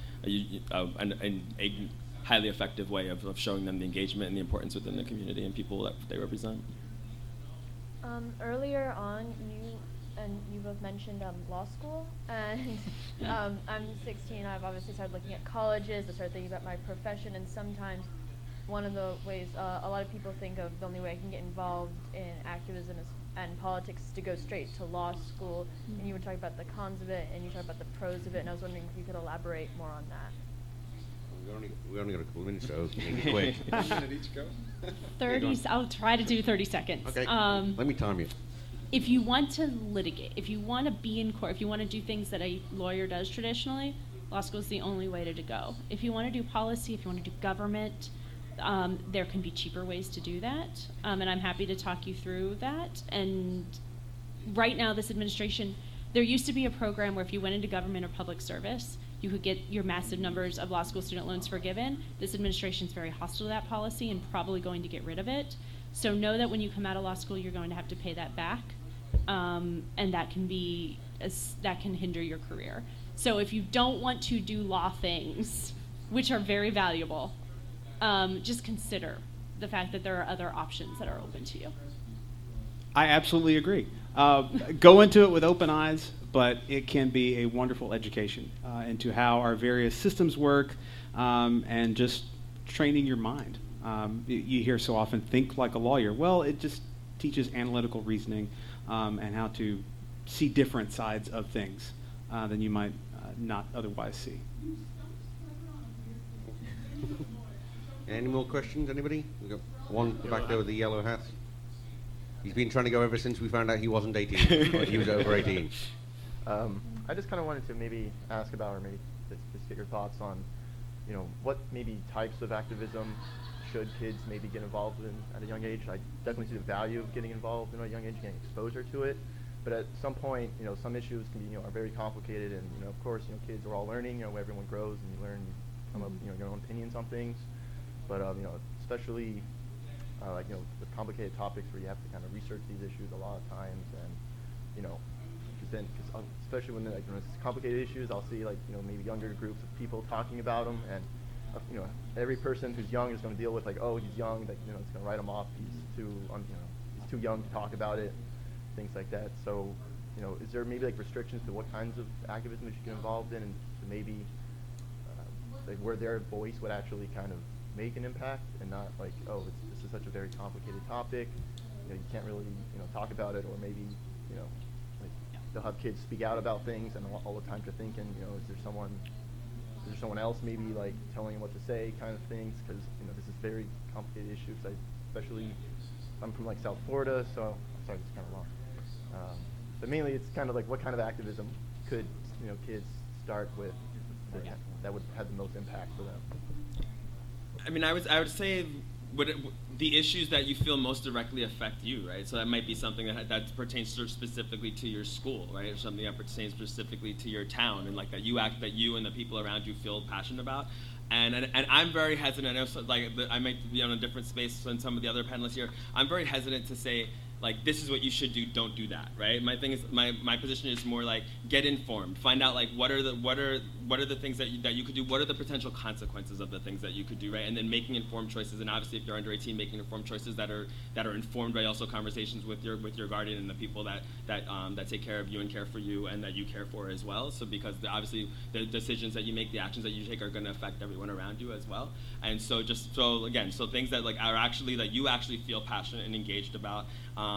a highly effective way of showing them the engagement and the importance within the community and people that they represent. Earlier on, you both mentioned law school, and I'm 16. I've obviously started looking at colleges. I started thinking about my profession, and sometimes one of the ways a lot of people think of the only way I can get involved in activism and politics is to go straight to law school. Mm-hmm. And you were talking about the cons of it, and you talked about the pros of it, and I was wondering if you could elaborate more on that. We only got a couple of minutes, so make it quick. 1 minute each go. 30. I'll try to do 30 seconds. Okay. Let me time you. If you want to litigate, if you want to be in court, if you want to do things that a lawyer does traditionally, law school is the only way to go. If you want to do policy, if you want to do government, there can be cheaper ways to do that, and I'm happy to talk you through that. And right now, this administration, there used to be a program where if you went into government or public service, you could get your massive numbers of law school student loans forgiven. This administration is very hostile to that policy and probably going to get rid of it. So know that when you come out of law school, you're going to have to pay that back, and that can hinder your career. So if you don't want to do law things, which are very valuable, just consider the fact that there are other options that are open to you. I absolutely agree. Go into it with open eyes, but it can be a wonderful education into how our various systems work, and just training your mind. You hear so often, think like a lawyer. Well, it just teaches analytical reasoning and how to see different sides of things than you might not otherwise see. Any more questions, anybody? We've got one back there with the yellow hat. He's been trying to go ever since we found out he wasn't 18, but he was over 18. I just kind of wanted to maybe ask about, or maybe just get your thoughts on, what maybe types of activism should kids maybe get involved in at a young age. I definitely see the value of getting involved in a young age, getting exposure to it. But at some point, some issues can be, are very complicated, and of course, kids are all learning. Everyone grows, and you learn, you come up, your own opinions on things. But especially with complicated topics where you have to kind of research these issues a lot of times, and because especially when when it's complicated issues, I'll see maybe younger groups of people talking about them, and every person who's young is going to deal with oh, he's young, it's going to write him off. He's too young to talk about it, things like that. So is there maybe restrictions to what kinds of activism they should get involved in, and to maybe where their voice would actually kind of make an impact, and not oh, this is such a very complicated topic, you can't really talk about it, or maybe they'll have kids speak out about things, and all the time to thinking is there someone else maybe telling them what to say, kind of things, because this is very complicated issues. Especially I'm from South Florida, so sorry, it's kind of long. But mainly it's kind of what kind of activism could kids start with that would have the most impact for them. I mean, I would say the issues that you feel most directly affect you, right? So that might be something that pertains specifically to your school, right? Or something that pertains specifically to your town, and that you and the people around you feel passionate about. And I'm very hesitant. I know, I might be on a different space than some of the other panelists here. I'm very hesitant to say, this is what you should do, don't do that, right? My thing is, my position is more get informed, find out what are the things that you could do, what are the potential consequences of the things that you could do, right? And then making informed choices, and obviously if you're under 18, making informed choices that are informed by also conversations with your guardian and the people that take care of you and care for you and that you care for as well. So because obviously the decisions that you make, the actions that you take are going to affect everyone around you as well. And so so things that are actually that you actually feel passionate and engaged about.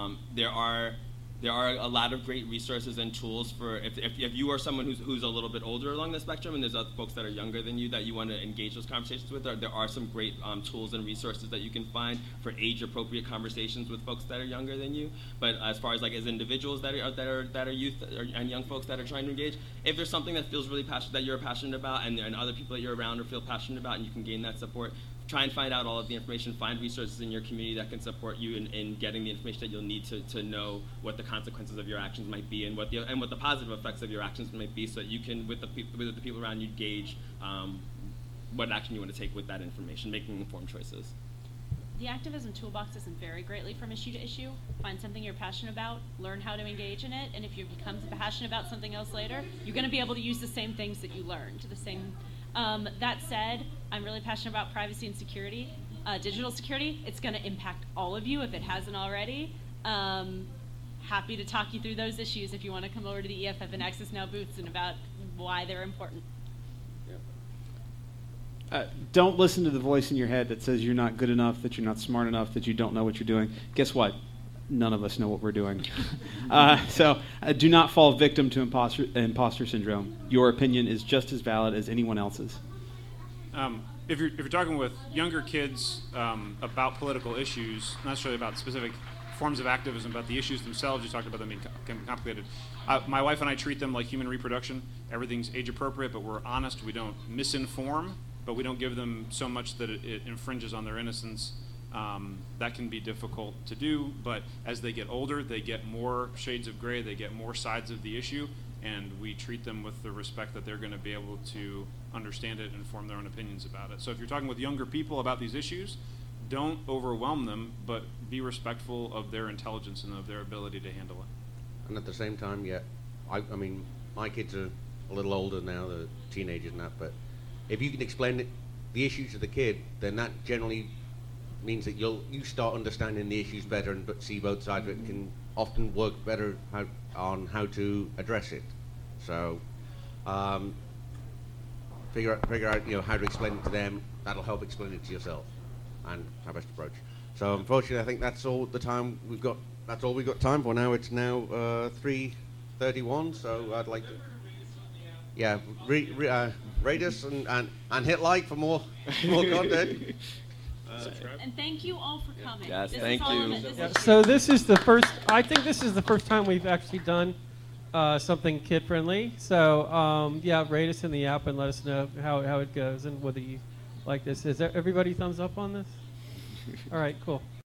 There are a lot of great resources and tools for if you are someone who's a little bit older along the spectrum, and there's other folks that are younger than you that you want to engage those conversations with. There are some great tools and resources that you can find for age-appropriate conversations with folks that are younger than you. But as far as as individuals that are youth and young folks that are trying to engage, if there's something that feels really passionate, that you're passionate about, and other people that you're around or feel passionate about, and you can gain that support, try and find out all of the information, find resources in your community that can support you in getting the information that you'll need to know what the consequences of your actions might be, and what the positive effects of your actions might be, so that you can, with the people around you, gauge what action you want to take with that information, making informed choices. The activism toolbox doesn't vary greatly from issue to issue. Find something you're passionate about, learn how to engage in it, and if you become passionate about something else later, you're going to be able to use the same things that you learned. That said, I'm really passionate about privacy and security, digital security. It's going to impact all of you if it hasn't already. Happy to talk you through those issues if you want to come over to the EFF and Access Now booths and about why they're important. Don't listen to the voice in your head that says you're not good enough, that you're not smart enough, that you don't know what you're doing. Guess what? None of us know what we're doing. So do not fall victim to imposter syndrome. Your opinion is just as valid as anyone else's. If you're talking with younger kids about political issues, not necessarily about specific forms of activism, but the issues themselves, you talked about them being complicated. My wife and I treat them like human reproduction. Everything's age appropriate, but we're honest. We don't misinform, but we don't give them so much that it infringes on their innocence. That can be difficult to do, but as they get older, they get more shades of gray, they get more sides of the issue, and we treat them with the respect that they're going to be able to understand it and form their own opinions about it. So if you're talking with younger people about these issues, don't overwhelm them, but be respectful of their intelligence and of their ability to handle it. And at the same time, I mean, my kids are a little older now, they're teenagers and that, but if you can explain the issues to the kid, then that generally means that you start understanding the issues better and see both sides of it, and can often work better on how to address it. So figure out how to explain it to them. That'll help explain it to yourself, and our best approach. So unfortunately, I think that's all the time we've got. That's all we've got time for now. It's now 3:31. So I'd like to, rate us and hit like for more content. And thank you all for coming. Yes, This thank is all you. of it. This Yeah, is so this is the first. I think this is the first time we've actually done something kid friendly. So rate us in the app and let us know how it goes and whether you like this. Is there everybody thumbs up on this? All right, cool.